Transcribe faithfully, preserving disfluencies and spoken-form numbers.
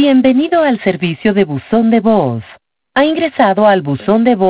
Bienvenido al servicio de buzón de voz. Ha ingresado al buzón de voz